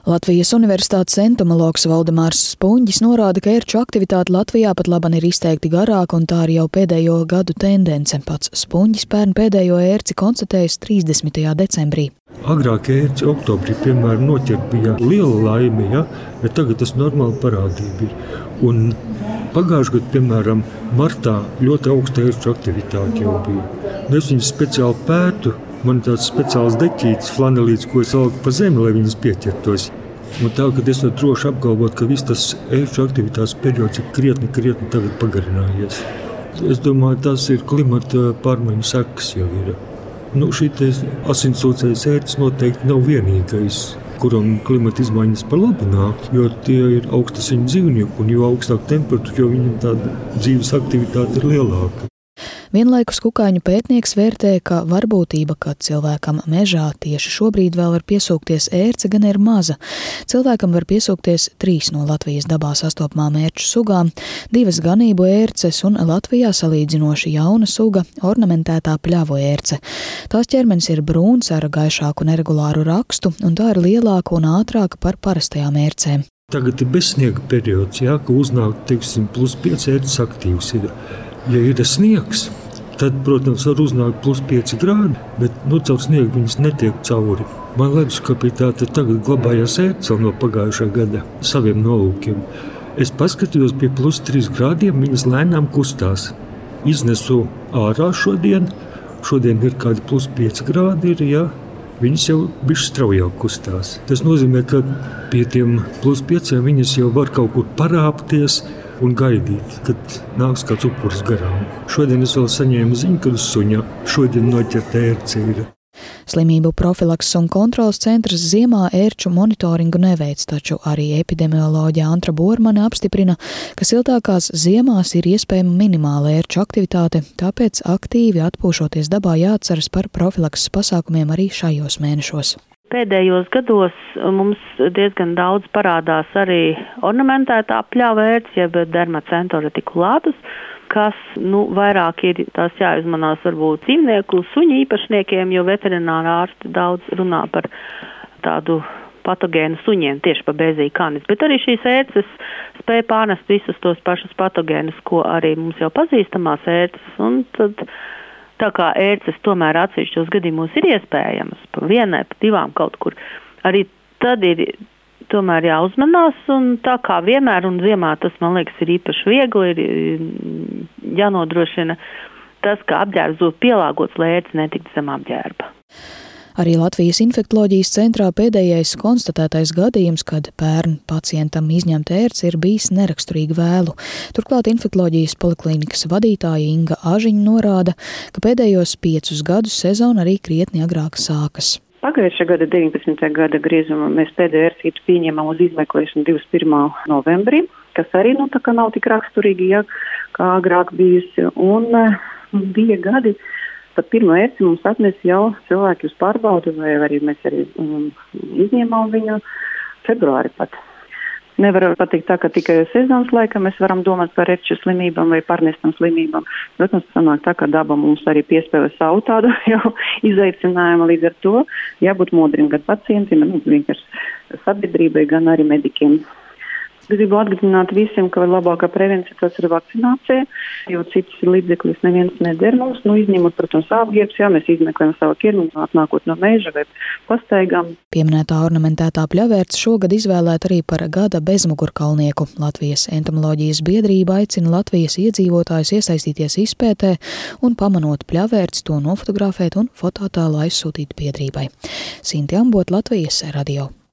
Latvijas Universitātes entomologs Valdemārs Spunģis norāda, ka ērču aktivitāte Latvijā pat laban ir izteikti garāka un tā ir jau pēdējo gadu tendence. Pats Spunģis pērn pēdējo ērci konstatējis 30. decembrī. Agrāk ērci oktobrī, piemēram, noķert bija liela laime, bet tagad tas normāli parādība ir. Un pagājušajā gadā, piemēram, martā ļoti augsta ērču aktivitāte jau bija. Es viņus speciāli pētu. Man ir tāds speciāls deķītis, flanelīts, ko es valku pa zemi, lai viņas pieķertos. Un tā, kad es varu droši apgalvot, ka viss tas ērču aktivitātes periods ir krietni tagad pagarinājies. Es domāju, tas ir klimata pārmaiņu sekas jau ir. Šitais asinsūcējs ērcis noteikti nav vienīgais, kuram klimata izmaiņas par labu nāk, jo tie ir augstasiņu dzīvnieki, un jo augstāk temperatūra, jo viņam tāda dzīves aktivitāte ir lielāka. Vienlaikus kukaiņu pētnieks vērtē, ka varbūtība, ka cilvēkam mežā tieši šobrīd vēl var piesūkties ērce, gan ir maza. Cilvēkam var piesūkties 3 no Latvijas dabā sastopamām ērču sugām, 2 ganību ērces un Latvijā salīdzinoši jauna suga – ornamentētā pļavu ērce. Tās ķermenis ir brūns ar gaišāku neregulāru rakstu, un tā ir lielāka un ātrāka par parastajām ērcēm. Tagad ir bezsniega periods, ka uznāk, +5 ērces aktīvs ir. Ja ir sniegs, tad, protams, var uznākt +5 grādi, bet caur sniegu viņas netiek cauri. Man leduskapī tātad tagad glabājās ērce no pagājušā gada saviem nolūkiem. Es paskatījos pie +3 grādiem, viņas lēnām kustās. Iznesu ārā šodien ir kādi +5 grādi, viņas jau bišķi straujāk kustās. Tas nozīmē, ka pie tiem +5 viņas jau var kaut kur parāpties un gaidīt, kad nāks kāds upuris garām. Šodien es vēl saņēmu ziņu, kad uz suņa šodien noķerta ērce ir. Slimību profilakses un kontroles centrs ziemā ērču monitoringu neveic, taču arī epidemioloģe Antra Bormane apstiprina, ka siltākās ziemās ir iespējama minimāla ērču aktivitāte, tāpēc aktīvi atpūšoties dabā jāatceras par profilakses pasākumiem arī šajos mēnešos. Pēdējos gados mums diezgan daudz parādās arī ornamentētā pļava ērce, jeb Dermatcentor reticulatus, kas vairāk ir tās jāizmanās varbūt dzīvnieku, suņu īpašniekiem, jo veterinārā ārsti daudz runā par tādu patogēnu suņiem, tieši par bezija canis. Bet arī šīs ērces spēja pārnest visus tos pašus patogēnus, ko arī mums jau pazīstamās ērces, un tad tā kā ērces tomēr atsevišķos gadījumos ir iespējamas, pa 1, pa 2 kaut kur, arī tad ir tomēr jāuzmanās, un tā kā vienmēr un ziemā tas, man liekas, ir īpaši viegli, ir jānodrošina tas, ka apģērbs būtu pielāgots, lai ērce netiktu zem apģērba. Arī Latvijas infektoloģijas centrā pēdējais konstatētais gadījums, kad pērn pacientam izņemta ērce, ir bijis neraksturīgi vēlu. Turklāt infektoloģijas poliklīnikas vadītāja Inga Ažiņa norāda, ka pēdējos 5 gadus sezona arī krietni agrāk sākas. Pagājušā gada 19. gada griezumā mēs pēdējo ērcīti pieņēmām uz izmeklēšanu 21. novembrī, kas arī tā kā nav tik raksturīgi, kā agrāk bijusi. Un bija gadi, pat pirmo ērci mums atnesa jau cilvēki uz pārbaudu, vai arī mēs arī izņēmām viņu februāri pat. Nevar pateikt tā, ka tikai sezonas laikā mēs varam domāt par ērču slimībām vai pārnestam slimībām. Protams, sanāk tā, ka daba mums arī piespēlē savu tādu jau izaicinājumu, līdz ar to jābūt modriem gan pacientiem, vienkārši sabiedrībai, gan arī medikiem. Gribu atgādināt visiem, ka labākā prevencija tas ir vakcinācija, jo citas līdzekļus neviens neder mums, izņemot, protams, apģērbs, mēs izmeklējam savu ķermeni, atnākot no meža vai pastaigām. Pieminētā ornamentētā pļavērce šogad izvēlēta arī par gada bezmugurkaulnieku. Latvijas entomoloģijas biedrība aicina Latvijas iedzīvotājus iesaistīties izpētē un pamanot pļavērci to nofotografēt un fototēlu aizsūtīt biedrībai. Sinti Ambot, Latvijas radio.